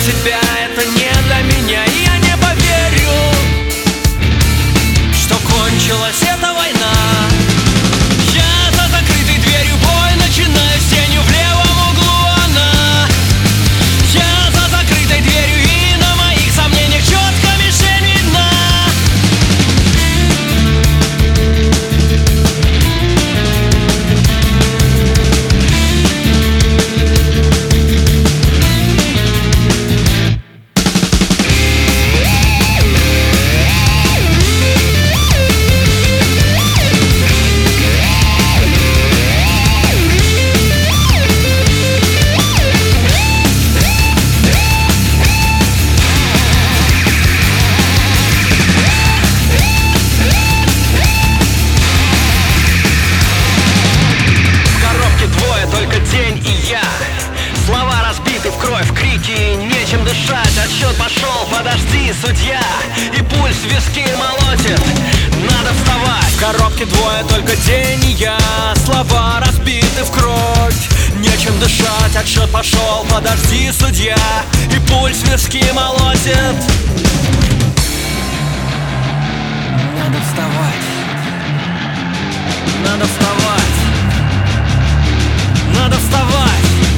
тебя, это не для меня. И я не поверю, что кончилась эта война. Я за закрытой дверью, бой начинаю с тенью в левом углу она. Я за закрытой дверью, и на моих сомнениях четко мишень видна. Нечем дышать, отсчет пошел, подожди, судья. И пульс в виски молотит, надо вставать. В коробке двое, только день и я. Слова разбиты в кровь, нечем дышать, отсчет пошел, подожди, судья. И пульс в виски молотит. Надо вставать. Надо вставать. Надо вставать.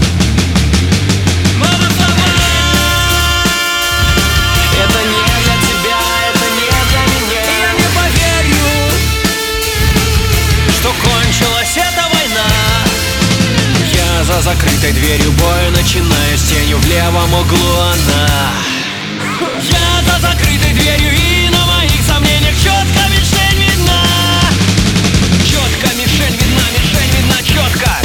За закрытой дверью бой начинаю с тенью в левом углу она. Я за закрытой дверью, и на моих сомнениях четко мишень видна. Четко мишень видна четко.